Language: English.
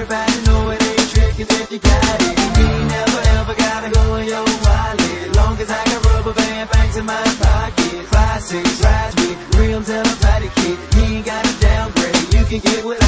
about it, know it ain't trick, as if you got it. You ain't never ever gotta go in your wallet. Long as I got rubber band banks in my pocket. 5, 6 rides with rims and a patty kit. You ain't gotta downgrade, you can get what